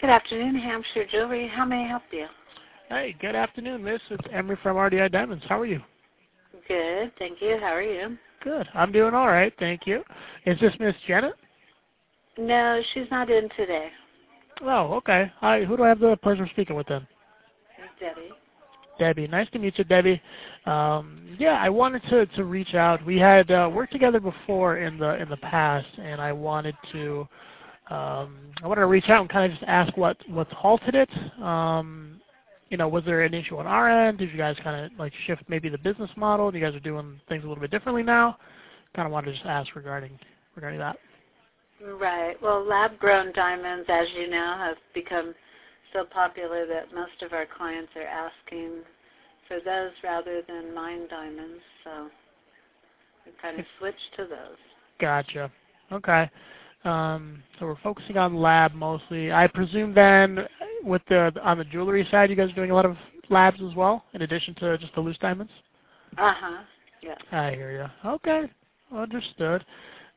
Good afternoon, Hampshire Jewelry. How may I help you? Hey, good afternoon, miss. It's Emery from RDI Diamonds. How are you? Good, thank you. How are you? Good. I'm doing all right, thank you. Is this Miss Janet? No, she's not in today. Oh, okay. Hi, who do I have the pleasure of speaking with then? Debbie. Debbie. Nice to meet you, Debbie. Yeah, I wanted to reach out. We had worked together before in the past, and I wanted to reach out and kind of just ask what's halted it. Was there an issue on our end? Did you guys kind of like shift maybe the business model? You guys are doing things a little bit differently now. Kind of wanted to just ask regarding that. Right. Well, lab-grown diamonds, as you know, have become so popular that most of our clients are asking for those rather than mined diamonds. So we kind of switched to those. Gotcha. Okay. So we're focusing on lab mostly. I presume then on the jewelry side, you guys are doing a lot of labs as well, in addition to just the loose diamonds? Yes. I hear you. Okay. Understood.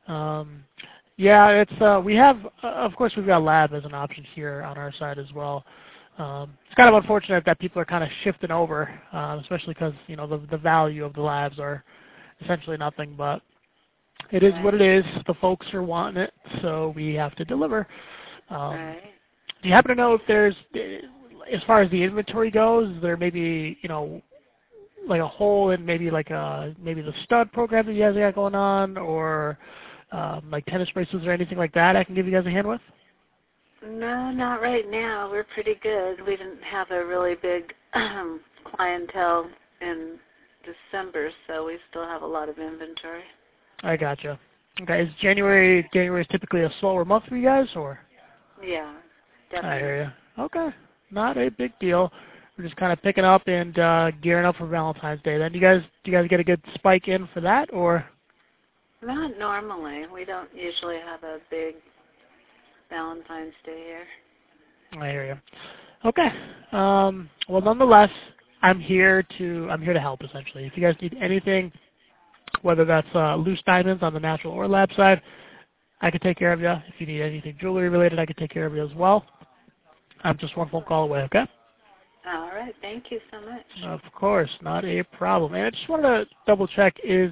Yeah, it's we have, of course, we've got lab as an option here on our side as well. It's kind of unfortunate that people are kind of shifting over, especially because the value of the labs are essentially nothing, but it is what it is. The folks are wanting it, so we have to deliver. Right. Do you happen to know if there's, as far as the inventory goes, is there maybe like a hole in maybe the stud program that you guys got going on, or like tennis bracelets or anything like that I can give you guys a hand with? No, not right now. We're pretty good. We didn't have a really big clientele in December, so we still have a lot of inventory. I gotcha. Okay, is January is typically a slower month for you guys, or? Yeah, definitely. I hear you. Okay, not a big deal. We're just kind of picking up and gearing up for Valentine's Day. Then do you guys get a good spike in for that, or? Not normally. We don't usually have a big Valentine's Day here. I hear you. Okay. Well, nonetheless, I'm here to help essentially. If you guys need anything, whether that's loose diamonds on the natural or lab side, I can take care of you. If you need anything jewelry related, I can take care of you as well. I'm just one phone call away. Okay. All right. Thank you so much. Of course, not a problem. And I just wanted to double check: is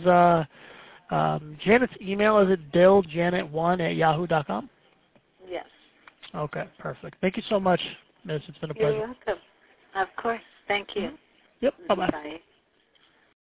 Janet's email, is it dilljanet1@yahoo.com? Yes. Okay, perfect. Thank you so much, Miss. It's been a pleasure. You're welcome. Of course. Thank you. Yep. Bye-bye. Bye.